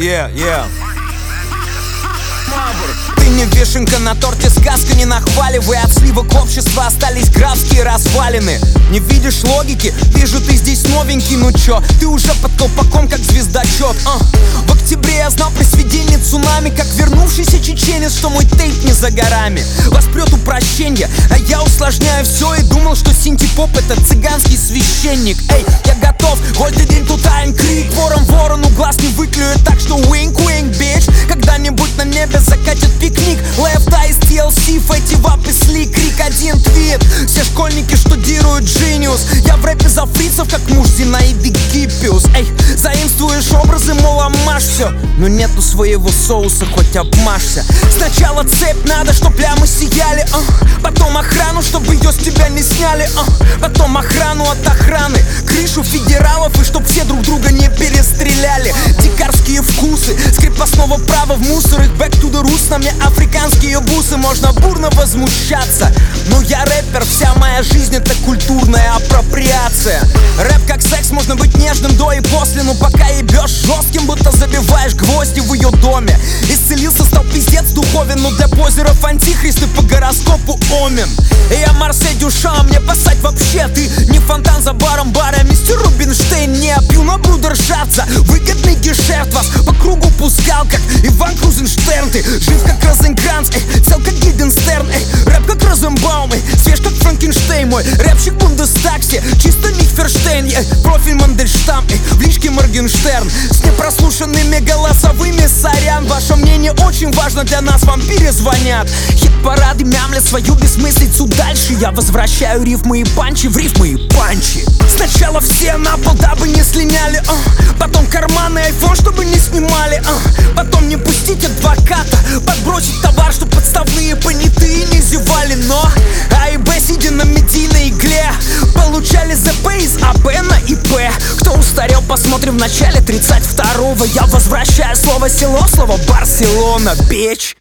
Ты не вишенка на торте, сказка не нахваливай. От сливок общества остались графские развалины. Не видишь логики? Вижу, ты здесь новенький. Ну чё, ты уже под колпаком, как звездочет. В октябре я знал при сведении цунами, как вернувшийся чеченец, что мой тейп не за горами. Воспрет упрощенье, а я усложняю все. И думал, что синти-поп — это цыганский священник. Эй, я готов, каждый день тут ein крик. Ворон ворону глаз не выклюет, так что wink-wink, bitch. Когда-нибудь на небе закатит пикник. Left Eye, TLC, Фэти Вап и Слик. Крик один твит. Все школьники штудируют Genius. Я в рэпе за фрицев, как муж Зинаиды Гиппиус. Эй, заимствуешь образы, мол, амаш все. Но нету своего соуса, хоть обмажься. Сначала цепь надо, чтоб плямы сияли, потом охрану, чтобы ее с тебя не сняли, потом охрану от охраны, крышу федералов, и чтоб все друг друга не перестреляли. Дикарские вкусы, скрип крепостного права в мусор. Их back to the roots, на мне африканские бусы. Можно бурно возмущаться, но я рэпер, вся моя жизнь — это культурная апроприация. Рэп как секс, можно быть нежным до и после, но пока ебешь жестким, будто забиваешь гвозди в ее доме. Исцелился, стал пиздец духовен, но для позеров антихрист и по гороскопу омен. И я Марсель Дюшам, мне пасать вообще. Ты не фонтан за баром бара, мистер Рубинштейн. Не пью, но буду ржаться, выгодный гешефт. Вас по кругу пускал, как Иван Крузенштерн. Ты жив как Розенкранц, цел как Гидденстерн. Рэп как Розенбаум, свеж как Франкенштейн. Мой рэпщик Бундестаг, все чисто Лихтенштейн. Профиль Мандельштам, в личке Моргенштерн. С непрослушанными голосовыми, сорян. Ваше мнение очень важно для нас, вам перезвонят. Хит-парады мямлят свою бессмыслицу дальше. Я возвращаю рифмы и панчи в рифмы и панчи. Сначала все на пол, дабы не слиняли, потом карманы айфон, чтобы не снимали, потом не пустить адвоката, подбросить товар, чтоб подставные понятые не зевали. Но А и Б, сидя на медийной игле, получали ЗП из АБ на ИП. Кто устарел, посмотрим в начале 32-го. Я возвращаю слово село, слово Барселона, бич.